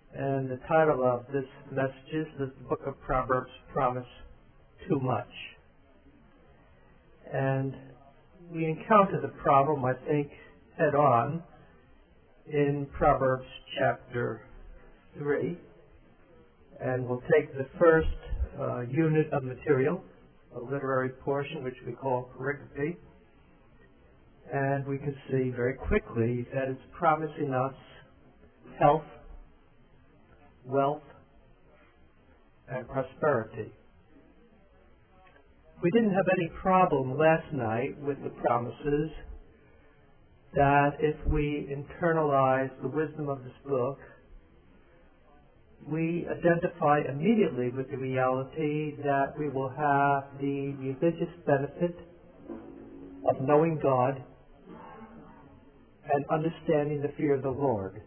And the title of this message is, Does the Book of Proverbs Promise Too Much? And we encounter the problem, I think, head on in Proverbs chapter 3. And we'll take the first unit of material, a literary portion which we call pericope, and we can see very quickly that it's promising us health, wealth, and prosperity. We didn't have any problem last night with the promises that if we internalize the wisdom of this book, we identify immediately with the reality that we will have the religious benefit of knowing God and understanding the fear of the Lord.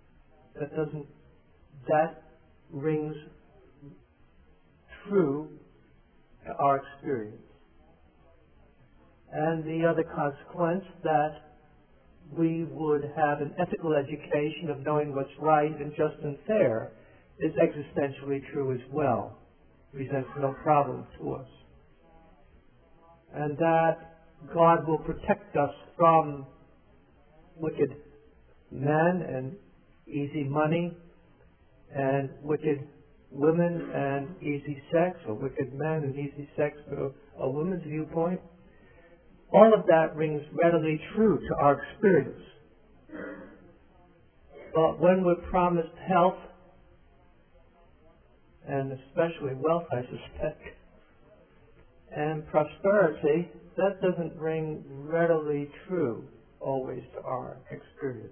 That rings true to our experience. And the other consequence, that we would have an ethical education of knowing what's right and just and fair, is existentially true as well. Presents no problem to us. And that God will protect us from wicked men and easy money, and wicked women and easy sex, or wicked men and easy sex from a woman's viewpoint. All of that rings readily true to our experience. But when we're promised health, and especially wealth, I suspect, and prosperity, that doesn't ring readily true always to our experience.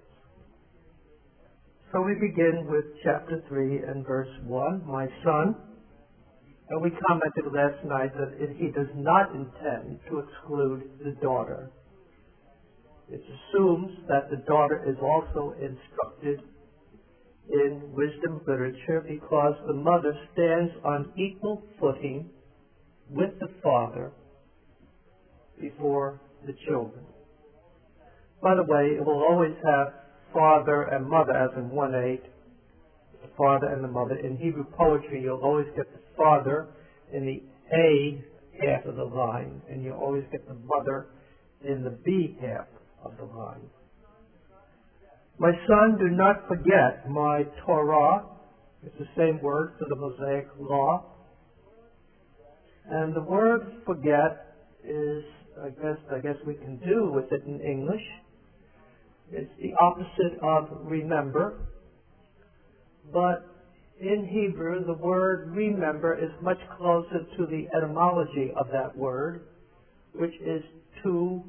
So we begin with chapter 3 and verse 1, my son. And we commented last night that he does not intend to exclude the daughter. It assumes that the daughter is also instructed in wisdom literature because the mother stands on equal footing with the father before the children. By the way, it will always have father and mother as in 1/8, the father and the mother. In Hebrew poetry, you'll always get the father in the A half of the line, and you always get the mother in the B half of the line. My son, do not forget my Torah. It's the same word for the Mosaic law. And the word forget is, I guess we can do with it in English. It's the opposite of remember. But in Hebrew, the word remember is much closer to the etymology of that word, which is to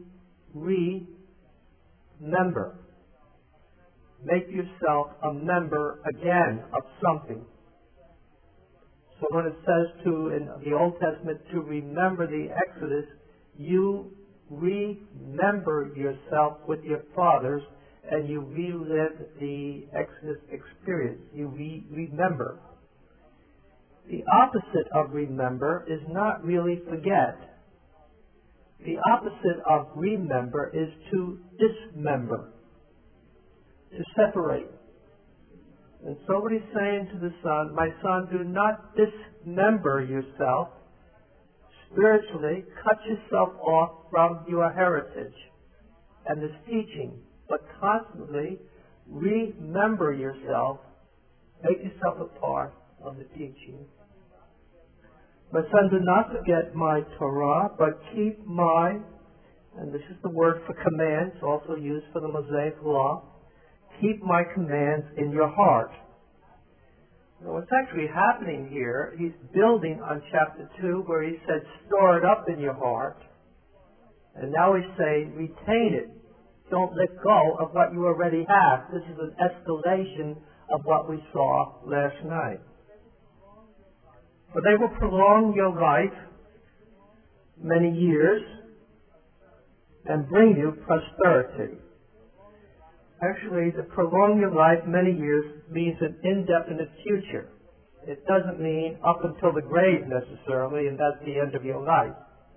remember. Make yourself a member again of something. So when it says in the Old Testament to remember the Exodus, you remember yourself with your fathers and you relive the Exodus experience. You remember. The opposite of remember is not really forget. The opposite of remember is to dismember, to separate. And so what he's saying to the son, my son, do not dismember yourself. Spiritually, cut yourself off from your heritage and this teaching, but constantly remember yourself, make yourself a part of the teaching. My son, do not forget my Torah, but keep my, and this is the word for commands, also used for the Mosaic law, keep my commands in your heart. Now, what's actually happening here, he's building on chapter 2 where he said, store it up in your heart. And now he's saying, retain it. Don't let go of what you already have. This is an escalation of what we saw last night. For they will prolong your life many years and bring you prosperity. Actually, to prolong your life many years means an indefinite future. It doesn't mean up until the grave necessarily, and that's the end of your life.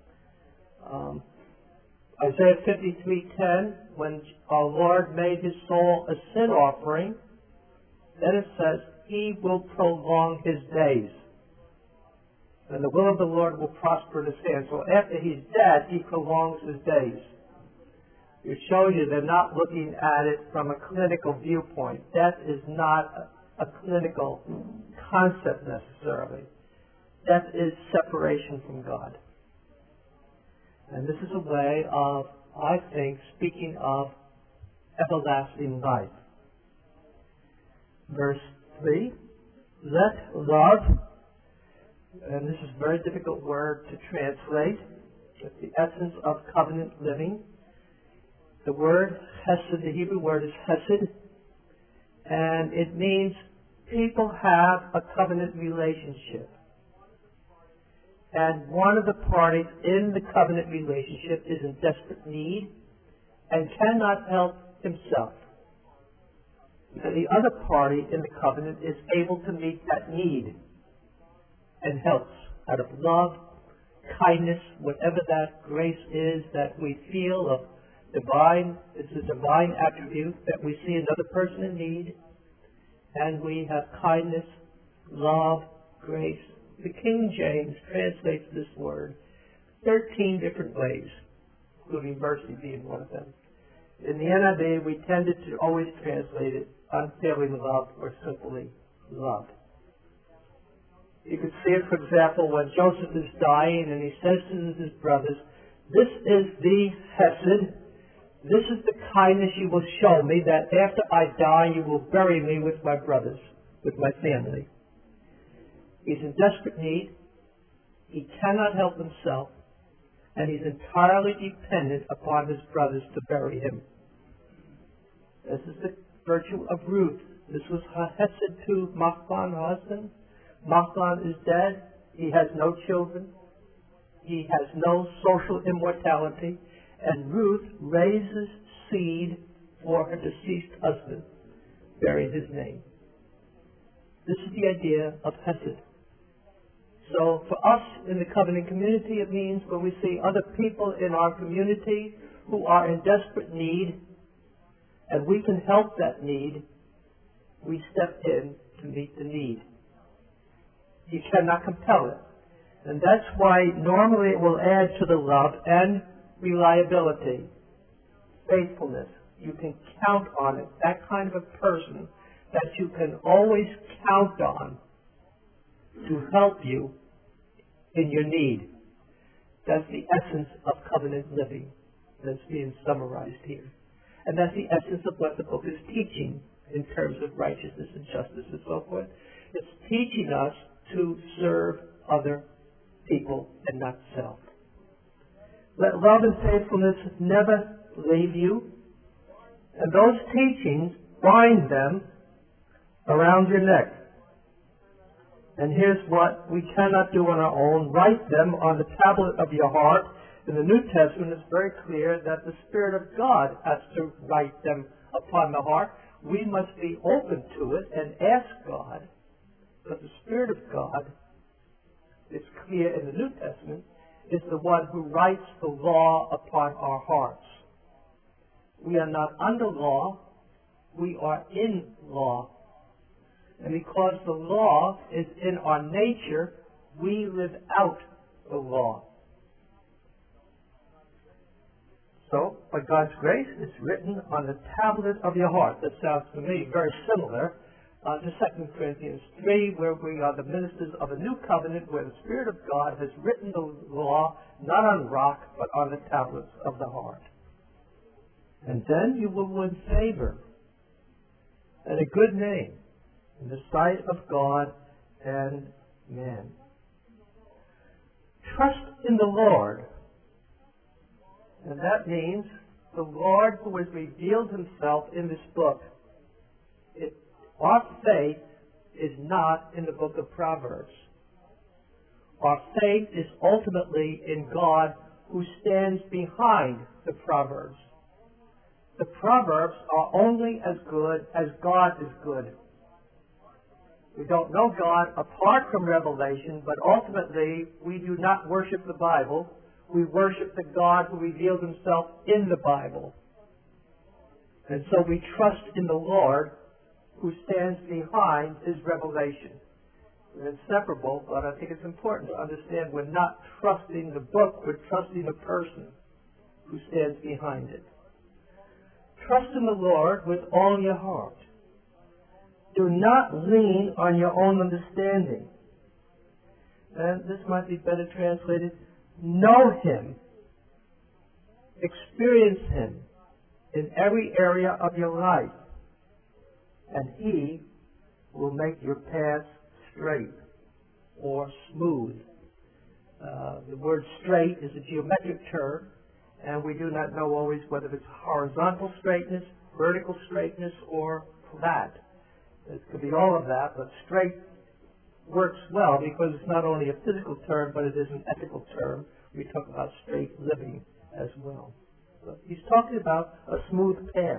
Isaiah 53:10, when our Lord made his soul a sin offering, then it says, he will prolong his days. And the will of the Lord will prosper in his hand. So after he's dead, he prolongs his days. It shows you they're not looking at it from a clinical viewpoint. Death is not a clinical concept necessarily. Death is separation from God. And this is a way of, I think, speaking of everlasting life. Verse 3, let love, and this is a very difficult word to translate. It's the essence of covenant living. The word hesed, the Hebrew word is hesed, and it means people have a covenant relationship. And one of the parties in the covenant relationship is in desperate need and cannot help himself. And the other party in the covenant is able to meet that need and helps out of love, kindness, whatever that grace is that we feel of divine. It's a divine attribute that we see another person in need, and we have kindness, love, grace. The King James translates this word 13 different ways, including mercy being one of them. In the NIV, we tended to always translate it unfailing love or simply love. You can see it, for example, when Joseph is dying and he says to his brothers, this is the hesed, this is the kindness you will show me, that after I die you will bury me with my brothers, with my family. He's in desperate need, he cannot help himself, and he's entirely dependent upon his brothers to bury him. This is the virtue of Ruth. This was her hesed to Machlon, her husband. Machlon is dead. He has no children. He has no social immortality. And Ruth raises seed for her deceased husband, bearing his name. This is the idea of hesed. So for us in the covenant community, it means when we see other people in our community who are in desperate need, and we can help that need, we step in to meet the need. You cannot compel it. And that's why normally it will add to the love and reliability, faithfulness. You can count on it. That kind of a person that you can always count on to help you in your need. That's the essence of covenant living that's being summarized here. And that's the essence of what the book is teaching in terms of righteousness and justice and so forth. It's teaching us to serve other people and not self. Let love and faithfulness never leave you. And those teachings, bind them around your neck. And here's what we cannot do on our own. Write them on the tablet of your heart. In the New Testament, it's very clear that the Spirit of God has to write them upon the heart. We must be open to it and ask God. But the Spirit of God, it's clear in the New Testament, is the one who writes the law upon our hearts. We are not under law. We are in law. And because the law is in our nature, we live out the law. So, by God's grace, it's written on the tablet of your heart. That sounds to me very similar to 2 Corinthians 3, where we are the ministers of a new covenant, where the Spirit of God has written the law, not on rock, but on the tablets of the heart. And then you will win favor and a good name in the sight of God and man. Trust in the Lord. And that means the Lord who has revealed himself in this book. Our faith is not in the book of Proverbs. Our faith is ultimately in God who stands behind the Proverbs. The Proverbs are only as good as God is good. We don't know God apart from revelation, but ultimately we do not worship the Bible. We worship the God who reveals himself in the Bible. And so we trust in the Lord who stands behind his revelation. They're inseparable, but I think it's important to understand we're not trusting the book, we're trusting the person who stands behind it. Trust in the Lord with all your heart. Do not lean on your own understanding. And this might be better translated, know Him. Experience Him in every area of your life. And He will make your path straight or smooth. The word straight is a geometric term, and we do not know always whether it's horizontal straightness, vertical straightness, or flat. It could be all of that, but straight works well because it's not only a physical term, but it is an ethical term. We talk about straight living as well. So he's talking about a smooth path.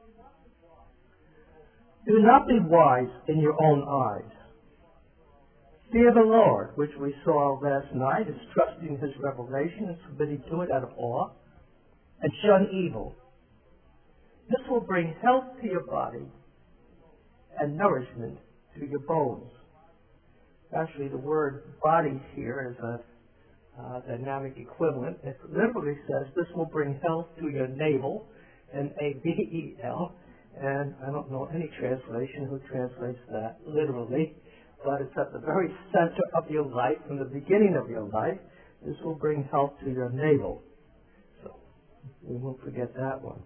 Do not be wise in your own eyes. Fear the Lord, which we saw last night, is trusting His revelation and submitting to it out of awe, and shun evil. This will bring health to your body and nourishment to your bones. Actually, the word body here is a dynamic equivalent. It literally says this will bring health to your navel, N-A-V-E-L, and I don't know any translation who translates that literally, but it's at the very center of your life, from the beginning of your life. This will bring health to your navel. So we won't forget that one.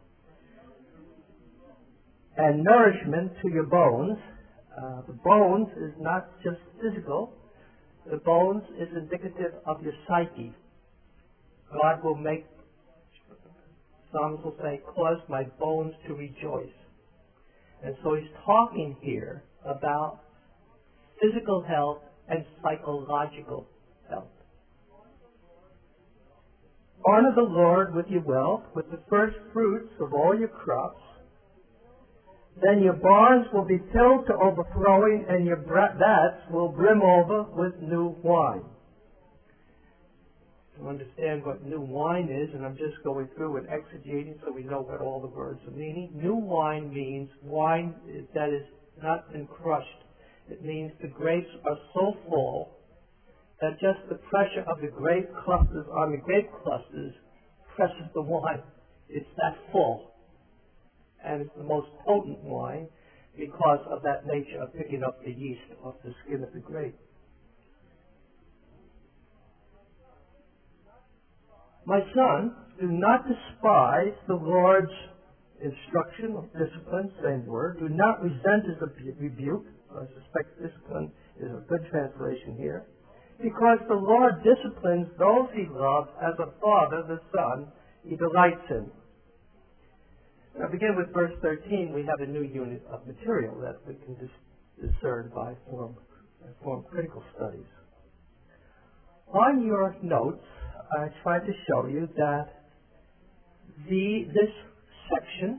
And nourishment to your bones. The bones is not just physical. The bones is indicative of your psyche. God will make, Psalms will say, cause my bones to rejoice. And so he's talking here about physical health and psychological health. Honor the Lord with your wealth, with the first fruits of all your crops. Then your barns will be filled to overflowing, and your vats will brim over with new wine. To understand what new wine is, and I'm just going through and exegeting so we know what all the words are meaning. New wine means wine that is not been crushed. It means the grapes are so full that just the pressure of the grape clusters on the grape clusters presses the wine. It's that full. And it's the most potent wine because of that nature of picking up the yeast off the skin of the grape. My son, do not despise the Lord's instruction or discipline, same word. Do not resent His rebuke. I suspect discipline is a good translation here. Because the Lord disciplines those He loves as a father, the son, He delights in. Now, begin with verse 13. We have a new unit of material that we can discern by form critical studies. On your notes, I tried to show you that this section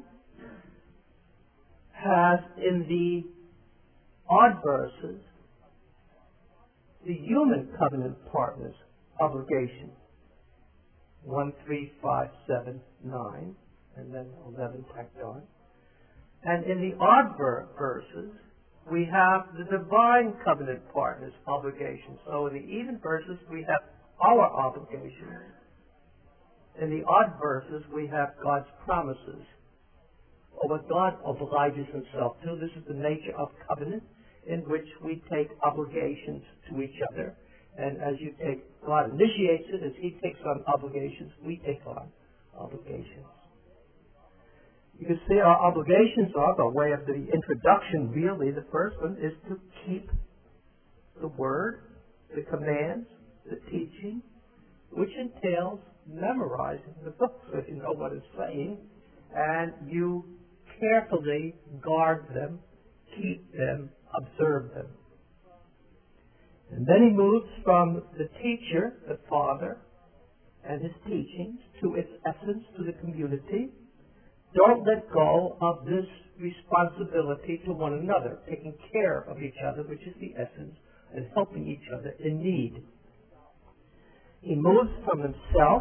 has in the odd verses the human covenant partners obligation. 1, 3, 5, 7, 9. And then 11 tacked on. And in the odd verses, we have the divine covenant partners' obligations. So in the even verses, we have our obligations. In the odd verses, we have God's promises, or what God obliges Himself to. This is the nature of covenant, in which we take obligations to each other. And as God initiates it, as He takes on obligations, we take on obligations. You can see our obligations are, by way of the introduction really, the first one is to keep the Word, the commands, the teaching, which entails memorizing the book so you know what it's saying, and you carefully guard them, keep them, observe them. And then he moves from the teacher, the Father, and his teachings, to its essence, to the community. Don't let go of this responsibility to one another, taking care of each other, which is the essence, and helping each other in need. He moves from himself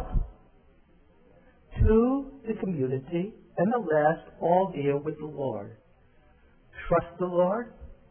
to the community, and the last all deal with the Lord. trust the Lord,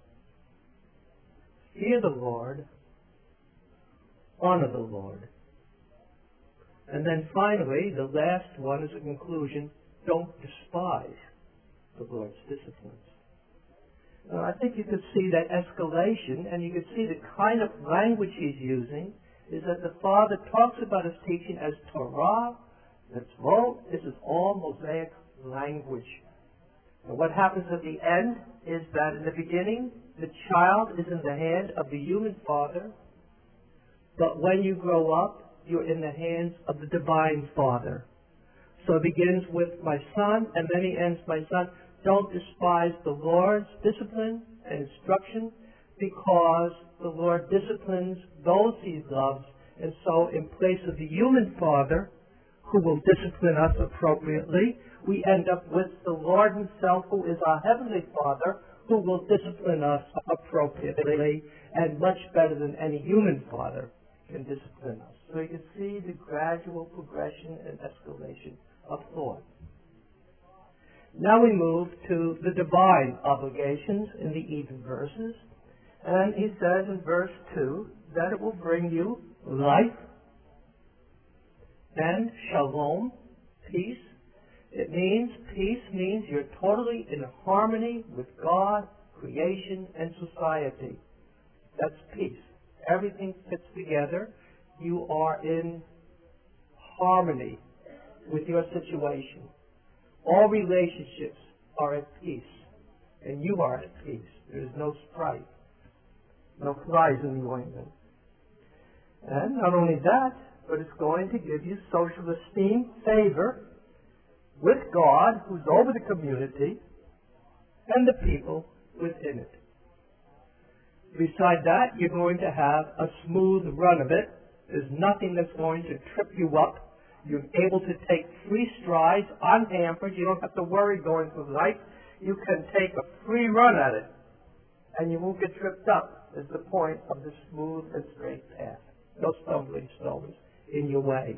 fear the Lord, honor the Lord. And then finally, the last one is a conclusion, don't despise the Lord's disciplines. Now, I think you could see that escalation, and you could see the kind of language he's using is that the Father talks about his teaching as Torah, Mitzvot. This is all Mosaic language. And what happens at the end is that in the beginning, the child is in the hand of the human father, but when you grow up, you're in the hands of the divine Father. So it begins with my son, and then he ends, my son, don't despise the Lord's discipline and instruction, because the Lord disciplines those he loves, and so in place of the human father, who will discipline us appropriately, we end up with the Lord himself, who is our heavenly Father, who will discipline us appropriately, and much better than any human father can discipline us. So you can see the gradual progression and escalation of thought. Now we move to the divine obligations in the even verses. And he says in verse 2 that it will bring you life and shalom, peace. Peace means you're totally in harmony with God, creation, and society. That's peace. Everything fits together. You are in harmony with your situation. All relationships are at peace, and you are at peace. There is no strife, no flies in the ointment. And not only that, but it's going to give you social esteem, favor with God, who's over the community, and the people within it. Beside that, you're going to have a smooth run of it. There's nothing that's going to trip you up. You're able to take free strides unhampered. You don't have to worry going through life. You can take a free run at it, and you won't get tripped up. Is the point of the smooth and straight path. No stumbling stones in your way.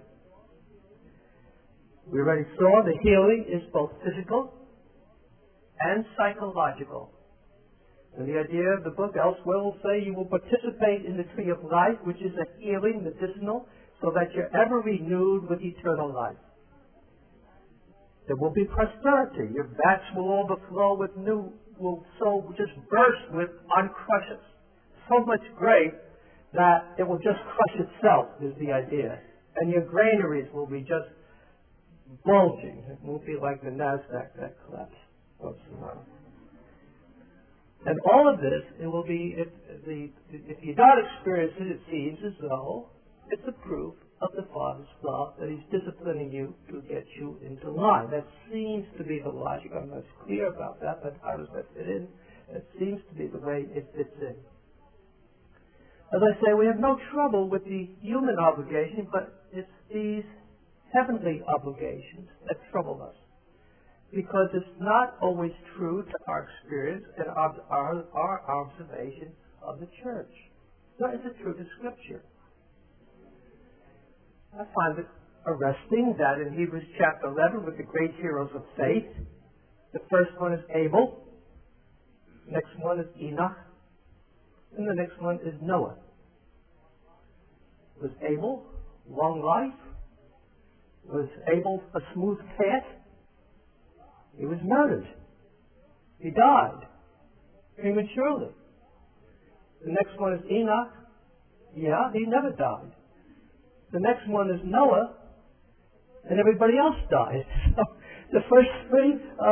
We already saw the healing is both physical and psychological. And the idea of the book elsewhere will say you will participate in the tree of life, which is a healing, medicinal, so that you're ever renewed with eternal life. There will be prosperity. Your vats will overflow with will so just burst with uncrushes. So much grape that it will just crush itself is the idea. And your granaries will be just bulging. It won't be like the NASDAQ that collapsed once in a while. And all of this, it will be, if you don't experience it, it seems as though it's a proof of the Father's love that he's disciplining you to get you into line. That seems to be the logic. I'm not clear about that, but how does that fit in? It seems to be the way it fits in. As I say, we have no trouble with the human obligation, but it's these heavenly obligations that trouble us. Because it's not always true to our experience and our observation of the church. Nor is it true to Scripture. I find it arresting that in Hebrews chapter 11, with the great heroes of faith, the first one is Abel, the next one is Enoch, and the next one is Noah. Was Abel long life? Was Abel a smooth path? He was murdered. He died prematurely. The next one is Enoch. Yeah, he never died. The next one is Noah, and everybody else died. So the first three,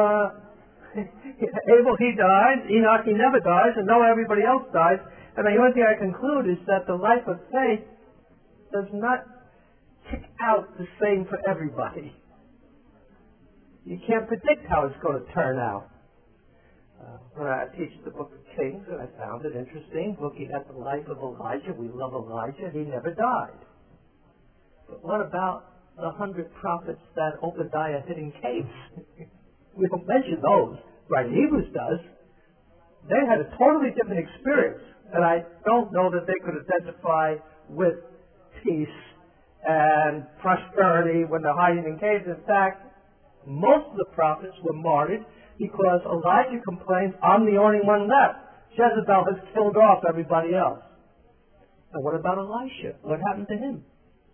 Abel, he died. Enoch, he never dies. And Noah, everybody else dies. And the only thing I conclude is that the life of faith does not tick out the same for everybody. You can't predict how it's going to turn out. When I teach the book of Kings, and I found it interesting, looking at the life of Elijah. We love Elijah. He never died. But what about the 100 prophets that Obadiah hid in caves? We don't mention those. Right, Hebrews does. They had a totally different experience. And I don't know that they could identify with peace and prosperity when they're hiding in caves. In fact, most of the prophets were martyred. because Elijah complains, I'm the only one left. Jezebel has killed off everybody else. And what about Elisha? What happened to him?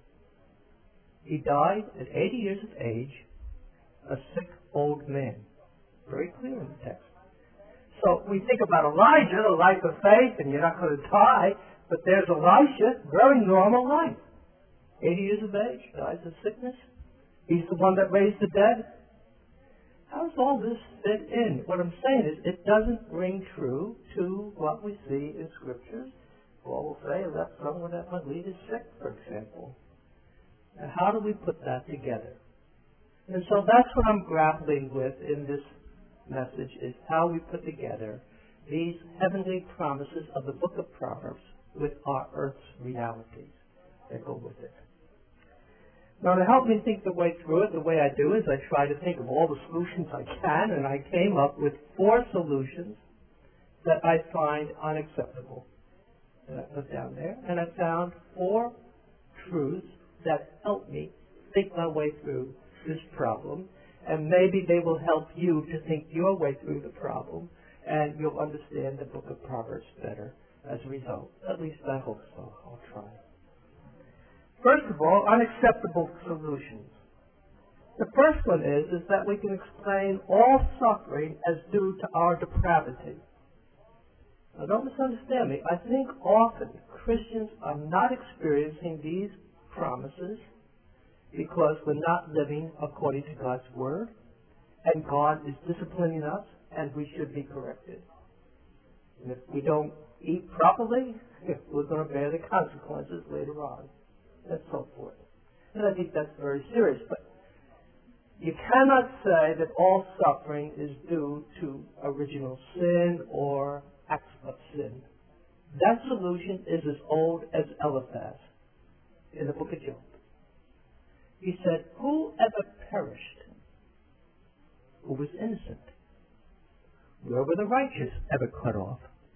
He died at 80 years of age, a sick old man. Very clear in the text. So we think about Elijah, the life of faith, and you're not going to die, but there's Elisha, very normal life. 80 years of age, dies of sickness. He's the one that raised the dead. How does all this fit in? What I'm saying is it doesn't ring true to what we see in Scriptures. Paul will say, I left someone at my lead is sick, for example. Now, how do we put that together? And so that's what I'm grappling with in this message, is how we put together these heavenly promises of the book of Proverbs with our earth's realities that go with it. Now, to help me think the way through it, the way I do is I try to think of all the solutions I can, and I came up with 4 solutions that I find unacceptable. And I put down there, and I found 4 truths that help me think my way through this problem, and maybe they will help you to think your way through the problem, and you'll understand the book of Proverbs better as a result. At least I hope so. I'll try. First of all, unacceptable solutions. The first one is that we can explain all suffering as due to our depravity. Now, don't misunderstand me. I think often Christians are not experiencing these promises because we're not living according to God's Word, and God is disciplining us, and we should be corrected. And if we don't eat properly, we're going to bear the consequences later on, and so forth. And I think that's very serious. But you cannot say that all suffering is due to original sin or acts of sin. That solution is as old as Eliphaz in the book of Job. He said, who ever perished who was innocent? Where were the righteous ever cut off?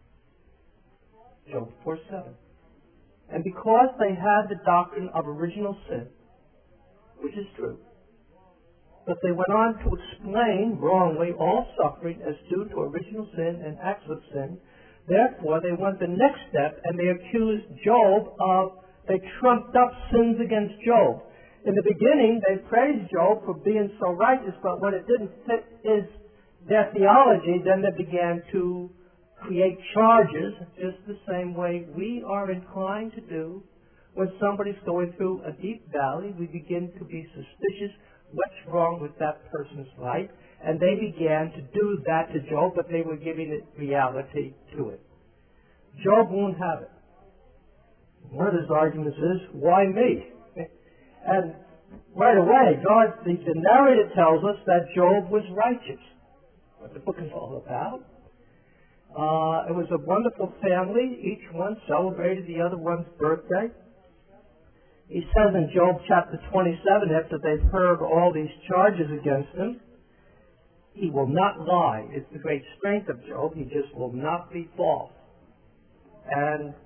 Job 4:7. And because they had the doctrine of original sin, which is true, but they went on to explain wrongly all suffering as due to original sin and acts of sin, therefore they went the next step and they accused Job they trumped up sins against Job. In the beginning, they praised Job for being so righteous, but when it didn't fit their theology, then they began to create charges just the same way we are inclined to do. When somebody's going through a deep valley, we begin to be suspicious what's wrong with that person's life, and they began to do that to Job, but they were giving it reality to it. Job won't have it. One of his arguments is, why me? And right away, the narrator tells us that Job was righteous. What the book is all about. It was a wonderful family. Each one celebrated the other one's birthday. He says in Job chapter 27, after they've heard all these charges against him, he will not lie. It's the great strength of Job. He just will not be false and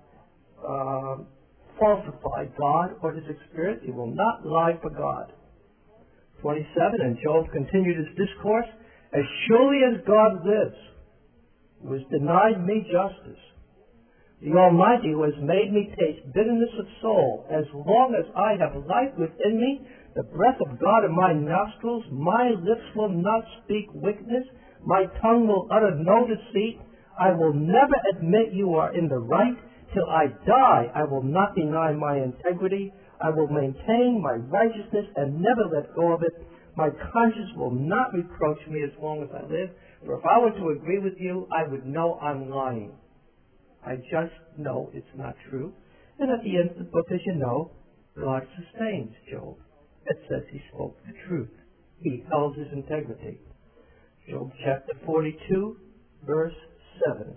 falsify God or his experience. He will not lie for God. 27, and Job continued his discourse, as surely as God lives, who has denied me justice, the Almighty who has made me taste bitterness of soul, as long as I have life within me, the breath of God in my nostrils, my lips will not speak wickedness, my tongue will utter no deceit, I will never admit you are in the right. Till I die, I will not deny my integrity. I will maintain my righteousness and never let go of it. My conscience will not reproach me as long as I live. For if I were to agree with you, I would know I'm lying. I just know it's not true. And at the end of the book, as you know, God sustains Job. It says he spoke the truth. He held his integrity. Job chapter 42, verse 7.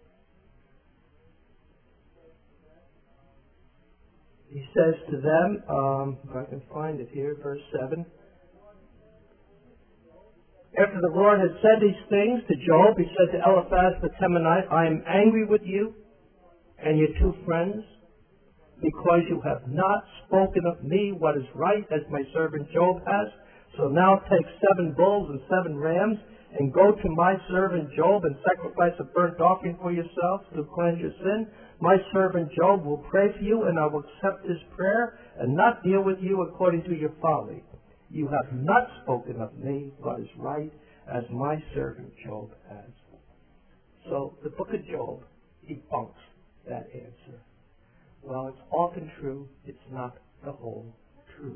He says to them, if I can find it here, verse 7. After the Lord had said these things to Job, he said to Eliphaz the Temanite, I am angry with you and your 2 friends, because you have not spoken of me what is right, as my servant Job has. So now take 7 bulls and 7 rams, and go to my servant Job and sacrifice a burnt offering for yourselves to cleanse your sin, my servant Job will pray for you, and I will accept his prayer and not deal with you according to your folly. You have not spoken of me what is right, as my servant Job has. So the book of Job debunks that answer. Well, it's often true, it's not the whole truth.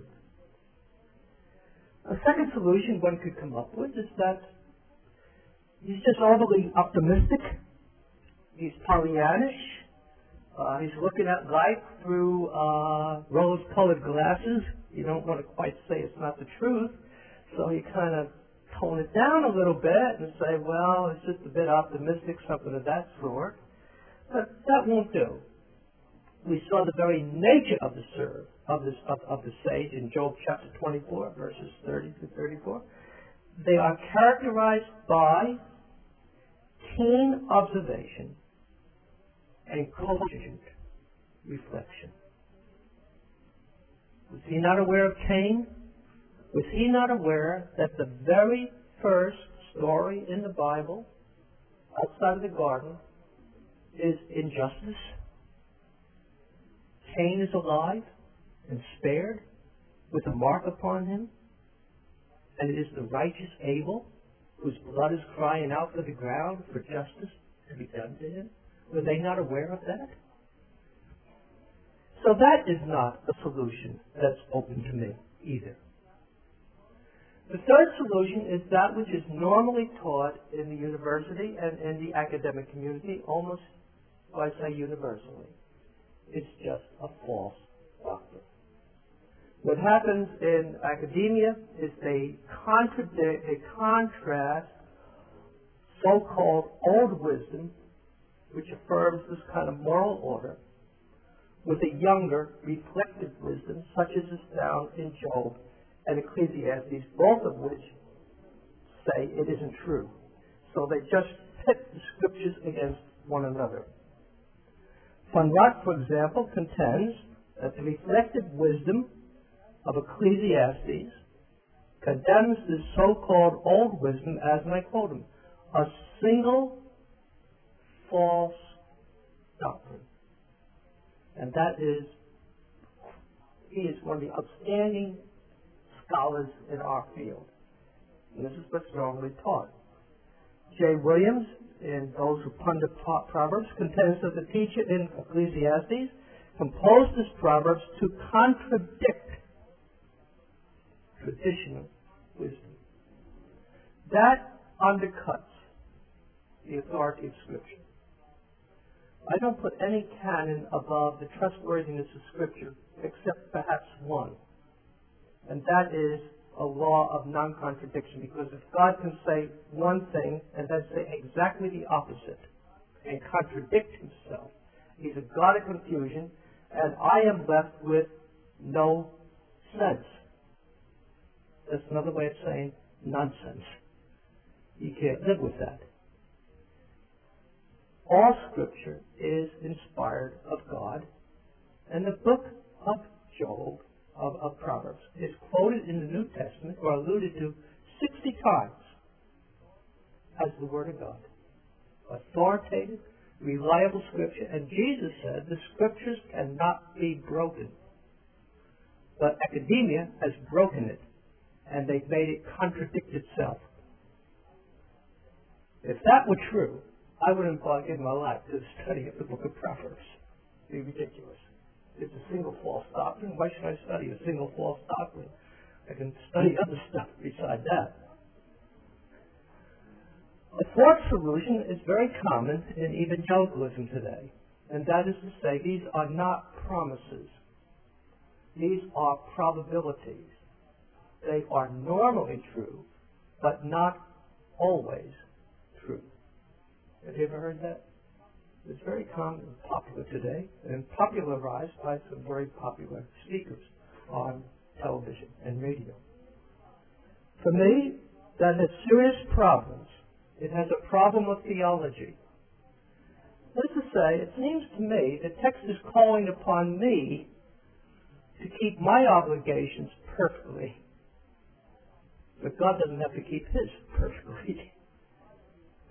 A second solution one could come up with is that he's just overly optimistic. He's Pollyannish. He's looking at life through rose-colored glasses. You don't want to quite say it's not the truth, so you kind of tone it down a little bit and say, well, it's just a bit optimistic, something of that sort. But that won't do. We saw the very nature of the sage in Job chapter 24, verses 30 to 34. They are characterized by keen observation and cogent reflection. Was he not aware of Cain? Was he not aware that the very first story in the Bible, outside of the garden, is injustice? Cain is alive and spared with a mark upon him, and it is the righteous Abel whose blood is crying out for the ground for justice to be done to him. Were they not aware of that? So that is not a solution that's open to me either. The third solution is that which is normally taught in the university and in the academic community, almost, I say universally. It's just a false doctrine. What happens in academia is they contrast so-called old wisdom, which affirms this kind of moral order, with a younger, reflective wisdom, such as is found in Job and Ecclesiastes, both of which say it isn't true. So they just pit the scriptures against one another. Von Rott, for example, contends that the reflective wisdom of Ecclesiastes condemns this so-called old wisdom as, and I quote him, a single false doctrine. And that is, he is one of the outstanding scholars in our field. And this is what's normally taught. J. Williams, in Those Who Ponder Proverbs, contends that the teacher in Ecclesiastes composed his Proverbs to contradict traditional wisdom. That undercuts the authority of Scripture. I don't put any canon above the trustworthiness of Scripture, except perhaps one, and that is a law of non-contradiction, because if God can say one thing and then say exactly the opposite and contradict himself, he's a God of confusion, and I am left with no sense. That's another way of saying nonsense. You can't live with that. All Scripture is inspired of God, and the book of Job, of Proverbs, is quoted in the New Testament, or alluded to 60 times as the Word of God. Authoritative, reliable Scripture, and Jesus said the Scriptures cannot be broken. But academia has broken it, and they've made it contradict itself. If that were true, I wouldn't give my life to the study of the book of Proverbs. It'd be ridiculous. It's a single false doctrine. Why should I study a single false doctrine? I can study other stuff beside that. A fourth solution is very common in evangelicalism today, and that is to say these are not promises. These are probabilities. They are normally true, but not always true. Have you ever heard that? It's very common and popular today, and popularized by some very popular speakers on television and radio. For me, that has serious problems. It has a problem of theology. That is to say, it seems to me the text is calling upon me to keep my obligations perfectly. But God doesn't have to keep his perfectly.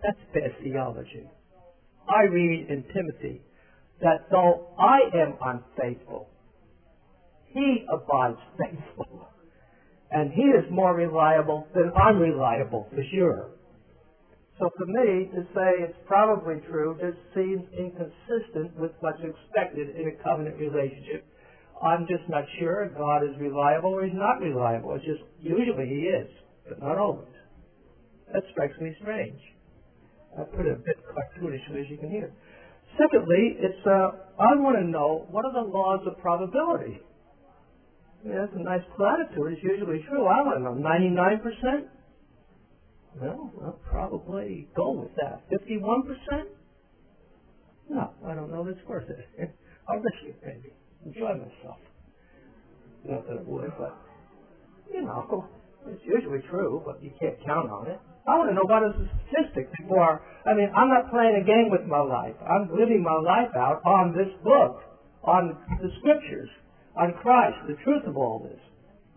That's bad theology. I read in Timothy that though I am unfaithful, he abides faithful. And he is more reliable than I'm reliable, for sure. So for me to say it's probably true just seems inconsistent with what's expected in a covenant relationship. I'm just not sure God is reliable or he's not reliable. It's just usually he is, but not always. That strikes me strange. I put it a bit cartoonishly, as you can hear. Secondly, I want to know, what are the laws of probability? I mean, that's a nice platitude. It's usually true. I want to know, 99%? Well, I'll probably go with that. 51%? No, I don't know that it's worth it. I'll risk it, maybe. Enjoy myself. Not that it would, but, it's usually true, but you can't count on it. I want to know what is the statistic before. I'm not playing a game with my life. I'm living my life out on this book, on the scriptures, on Christ, the truth of all this.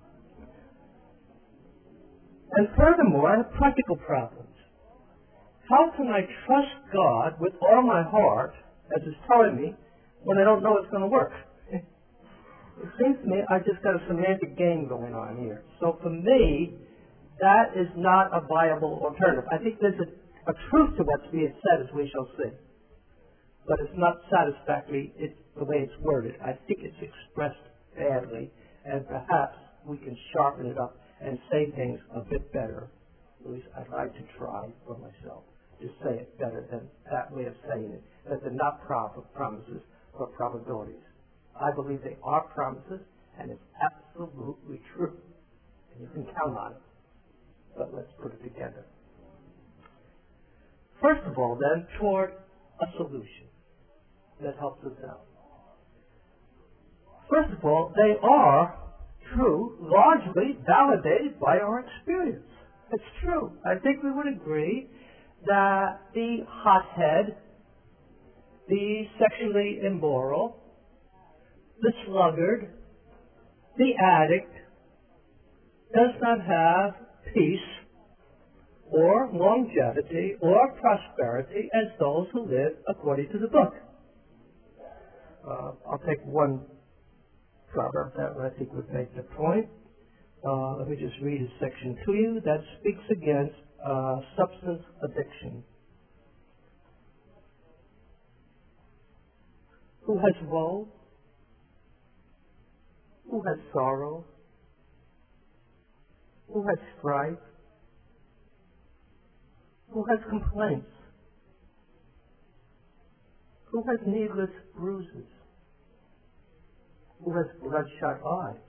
And furthermore, I have practical problems. How can I trust God with all my heart, as it's telling me, when I don't know it's going to work? It seems to me I just got a semantic game going on here. So for me, that is not a viable alternative. I think there's a truth to what's being said, as we shall see. But it's not satisfactory the way it's worded. I think it's expressed badly, and perhaps we can sharpen it up and say things a bit better. At least I'd like to try for myself to say it better than that way of saying it, that they're not promises but probabilities. I believe they are promises, and it's absolutely true. And you can count on it. But let's put it together. First of all, then, toward a solution that helps us out. First of all, they are true, largely validated by our experience. It's true. I think we would agree that the hothead, the sexually immoral, the sluggard, the addict, does not have peace or longevity or prosperity as those who live according to the book. I'll take one proverb that I think would make the point. Let me just read a section to you that speaks against substance addiction. Who has woe? Who has sorrow? Who has strife? Who has complaints? Who has needless bruises? Who has bloodshot eyes?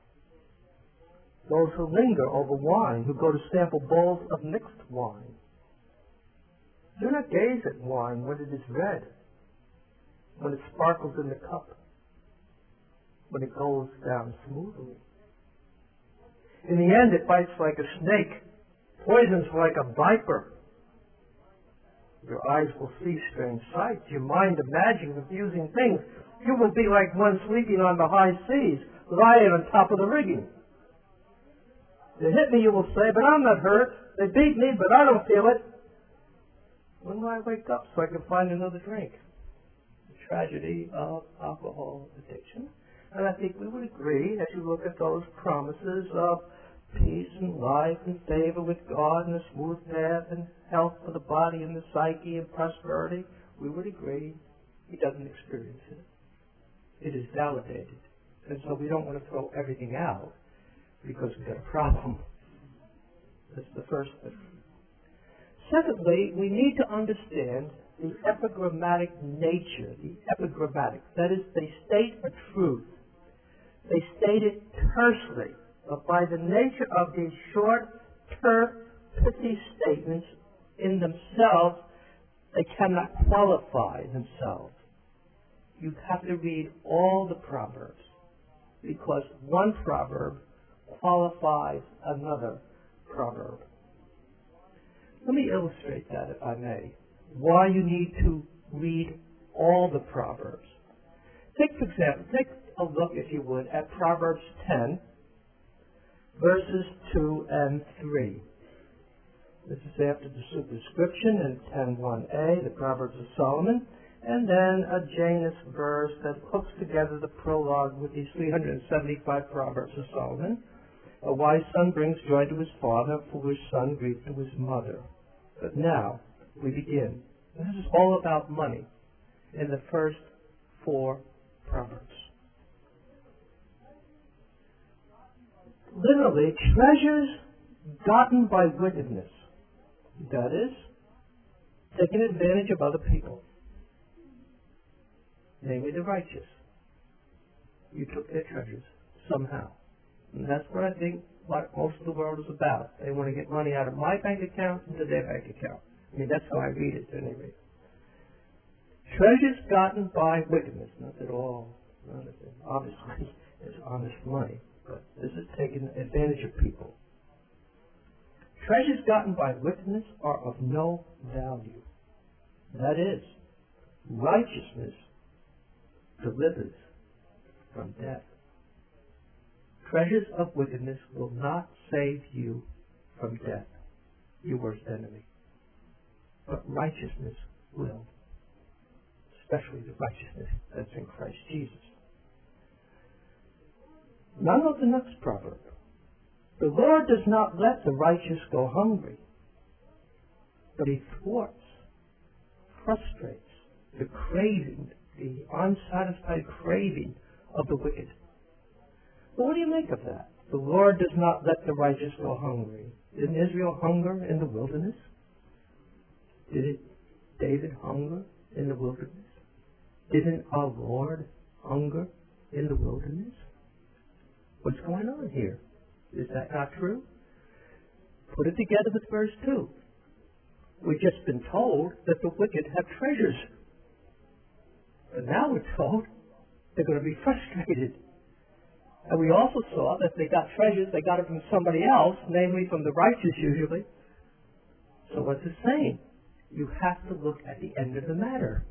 Those who linger over wine, who go to sample bowls of mixed wine. Do not gaze at wine when it is red, when it sparkles in the cup, when it goes down smoothly. In the end, it bites like a snake, poisons like a viper. Your eyes will see strange sights, your mind imagine confusing things. You will be like one sleeping on the high seas, lying on top of the rigging. They hit me, you will say, but I'm not hurt. They beat me, but I don't feel it. When will I wake up so I can find another drink? The tragedy of alcohol addiction. And I think we would agree, as you look at those promises of peace and life and favor with God and a smooth path and health for the body and the psyche and prosperity, we would agree he doesn't experience it. It is validated. And so we don't want to throw everything out because we've got a problem. That's the first thing. Secondly, we need to understand the epigrammatic nature, that is, they state a truth. They state it tersely, but by the nature of these short, terse, pithy statements in themselves, they cannot qualify themselves. You have to read all the Proverbs, because one proverb qualifies another proverb. Let me illustrate that, if I may, why you need to read all the Proverbs. Take, for example, take a look, if you would, at Proverbs 10, verses 2 and 3. This is after the superscription in 10:1a, the Proverbs of Solomon, and then a Janus verse that hooks together the prologue with these 375 Proverbs of Solomon. A wise son brings joy to his father, a foolish son grief to his mother. But now, we begin. This is all about money in the first 4 Proverbs. Literally, treasures gotten by wickedness. That is, taking advantage of other people, namely the righteous. You took their treasures somehow. And that's what I think what most of the world is about. They want to get money out of my bank account into their bank account. I mean, that's how I read it, at any rate. Treasures gotten by wickedness. Not at all. Obviously, it's honest money. But this is taking advantage of people. Treasures gotten by wickedness are of no value. That is, righteousness delivers from death. Treasures of wickedness will not save you from death, your worst enemy. But righteousness will, especially the righteousness that's in Christ Jesus. Now note the next proverb. The Lord does not let the righteous go hungry, but he thwarts, frustrates the craving, the unsatisfied craving of the wicked. Well, what do you make of that? The Lord does not let the righteous go hungry. Didn't Israel hunger in the wilderness? Didn't David hunger in the wilderness? Didn't our Lord hunger in the wilderness? What's going on here? Is that not true? Put it together with verse 2. We've just been told that the wicked have treasures. But now we're told they're going to be frustrated. And we also saw that they got treasures, they got it from somebody else, namely from the righteous usually. So what's it saying? You have to look at the end of the matter.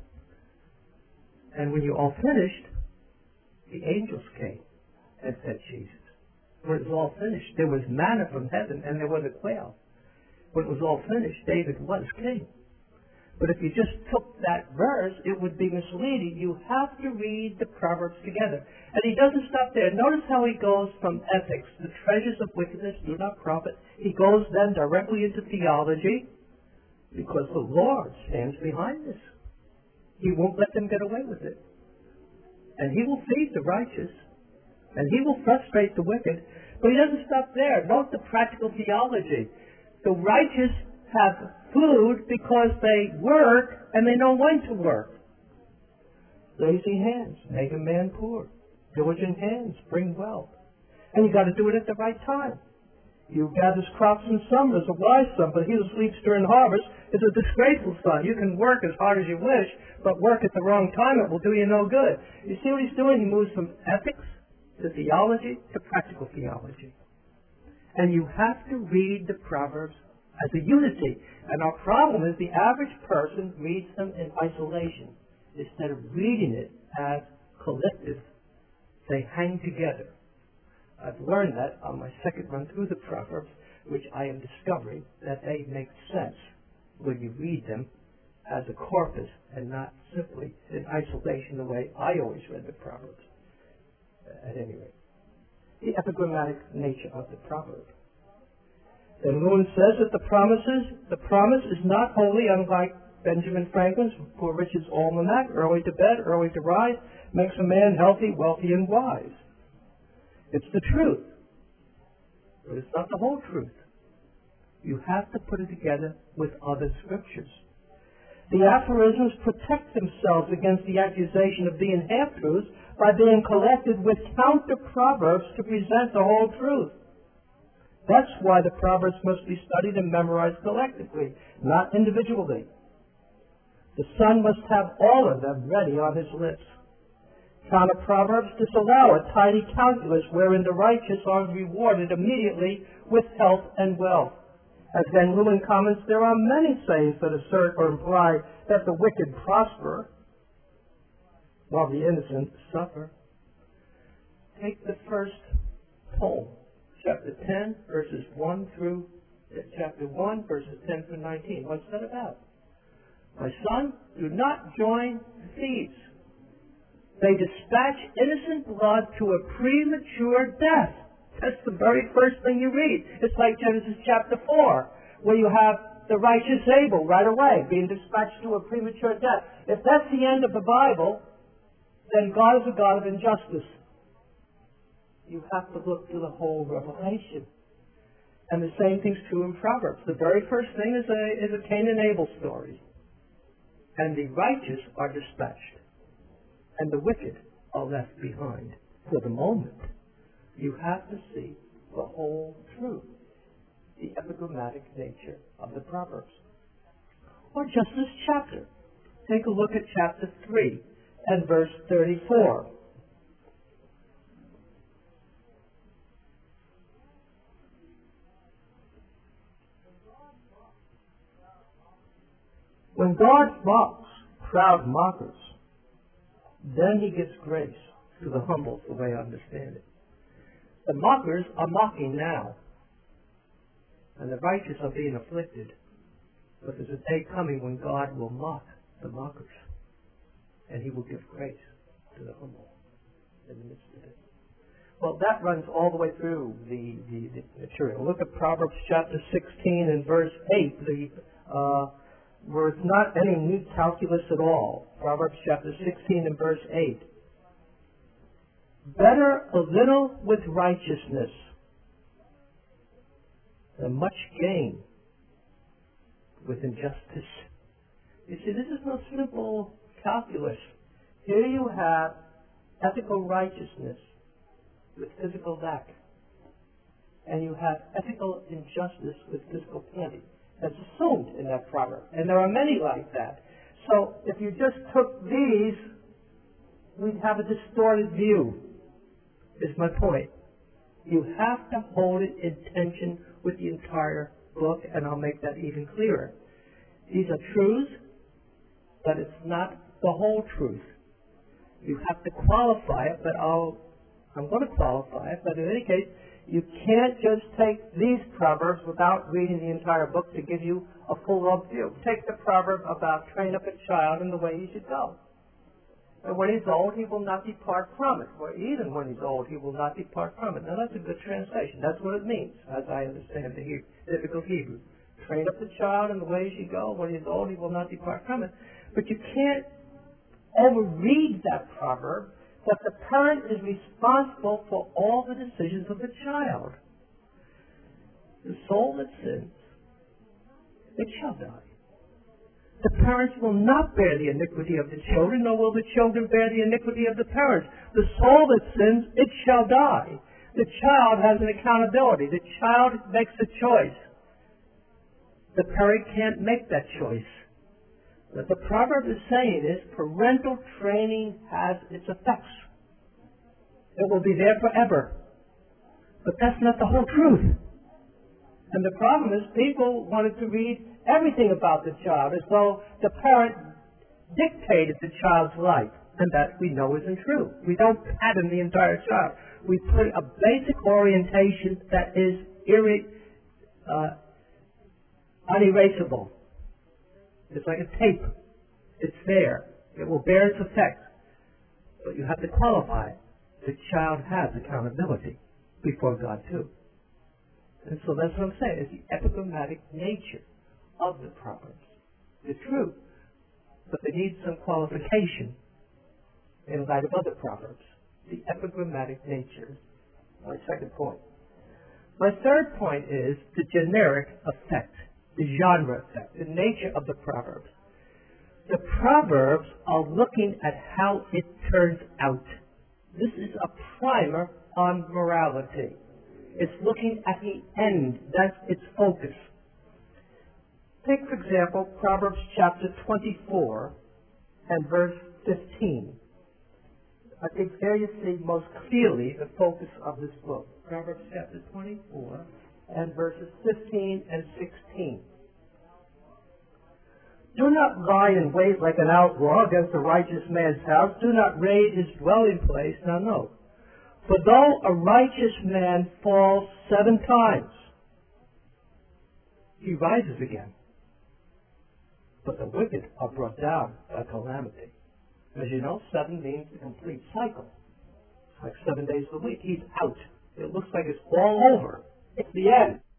And when you're all finished, the angels came and fed Jesus. When it was all finished, there was manna from heaven and there was a quail. When it was all finished, David was king. But if you just took that verse, it would be misleading. You have to read the Proverbs together. And he doesn't stop there. Notice how he goes from ethics, the treasures of wickedness do not profit. He goes then directly into theology, because the Lord stands behind this. He won't let them get away with it. And he will feed the righteous. And he will frustrate the wicked. But he doesn't stop there. Note the practical theology. The righteous have food because they work and they know when to work. Lazy hands make a man poor. Diligent hands bring wealth. And you got to do it at the right time. You gathers crops in summer is a wise son, but he who sleeps during harvest is a disgraceful son. You can work as hard as you wish, but work at the wrong time, it will do you no good. You see what he's doing? He moves from ethics to theology to practical theology. And you have to read the Proverbs as a unity. And our problem is the average person reads them in isolation instead of reading it as collective. They hang together. I've learned that on my second run through the Proverbs, which I am discovering that they make sense when you read them as a corpus and not simply in isolation the way I always read the Proverbs. At any rate, the epigrammatic nature of the proverb. Then Lewin says that the promise is not wholly unlike Benjamin Franklin's Poor Richard's Almanac, early to bed, early to rise, makes a man healthy, wealthy, and wise. It's the truth, but it's not the whole truth. You have to put it together with other scriptures. The aphorisms protect themselves against the accusation of being half-truths by being collected with counter-proverbs to present the whole truth. That's why the Proverbs must be studied and memorized collectively, not individually. The son must have all of them ready on his lips. Counter-proverbs disallow a tidy calculus wherein the righteous are rewarded immediately with health and wealth. As Van Leeuwen comments, there are many sayings that assert or imply that the wicked prosper while the innocent suffer. Take the first poem, chapter 10, verses 1 through chapter 1, verses 10 through 19. What's that about? My son, do not join thieves. They dispatch innocent blood to a premature death. That's the very first thing you read. It's like Genesis chapter 4, where you have the righteous Abel right away being dispatched to a premature death. If that's the end of the Bible, then God is a God of injustice. You have to look to the whole Revelation. And the same thing's true in Proverbs. The very first thing is a Cain and Abel story. And the righteous are dispatched. And the wicked are left behind. For the moment, you have to see the whole truth, the epigrammatic nature of the Proverbs. Or just this chapter. Take a look at chapter 3 and verse 34. When God mocks proud mockers, then he gives grace to the humble, the way I understand it. The mockers are mocking now, and the righteous are being afflicted. But there's a day coming when God will mock the mockers, and he will give grace to the humble in the midst of it. Well, that runs all the way through the material. Look at Proverbs chapter 16 and verse 8, where it's not any neat calculus at all. Proverbs chapter 16 and verse 8. Better a little with righteousness than much gain with injustice. You see, this is no simple calculus. Here you have ethical righteousness with physical lack. And you have ethical injustice with physical plenty. That's assumed in that proverb. And there are many like that. So if you just took these, we'd have a distorted view, is my point. You have to hold it in tension with the entire book, and I'll make that even clearer. These are truths, but it's not the whole truth. You have to qualify it, but I'm going to qualify it, but in any case, you can't just take these proverbs without reading the entire book to give you a full view. Take the proverb about train up a child in the way he should go. And when he's old, he will not depart from it. Or even when he's old, he will not depart from it. Now, that's a good translation. That's what it means, as I understand the typical Hebrew. Train up the child in the way he should go. When he's old, he will not depart from it. But you can't overread that proverb, that the parent is responsible for all the decisions of the child. The soul that sins, it shall die. The parents will not bear the iniquity of the children, nor will the children bear the iniquity of the parents. The soul that sins, it shall die. The child has an accountability. The child makes a choice. The parent can't make that choice. What the proverb is saying is parental training has its effects. It will be there forever. But that's not the whole truth. And the problem is people wanted to read everything about the child as though the parent dictated the child's life. And that we know isn't true. We don't pattern the entire child. We put a basic orientation that is unerasable. It's like a tape. It's there. It will bear its effect. But you have to qualify it. The child has accountability before God too. And so that's what I'm saying. It's the epigrammatic nature of the Proverbs. It's true. But they need some qualification in light of other Proverbs. The epigrammatic nature. My second point. My third point is the generic effect. The genre effect, the nature of the Proverbs. The Proverbs are looking at how it turns out. This is a primer on morality. It's looking at the end. That's its focus. Take, for example, Proverbs chapter 24 and verse 15. I think there you see most clearly the focus of this book. Proverbs chapter 24 and verses 15 and 16. Do not lie in wait like an outlaw against a righteous man's house. Do not raid his dwelling place. Now note, for though a righteous man falls 7 times he rises again. But the wicked are brought down by calamity. As you know, 7 means the complete cycle. It's like 7 days a week. He's out. It looks like it's all over. It's the end.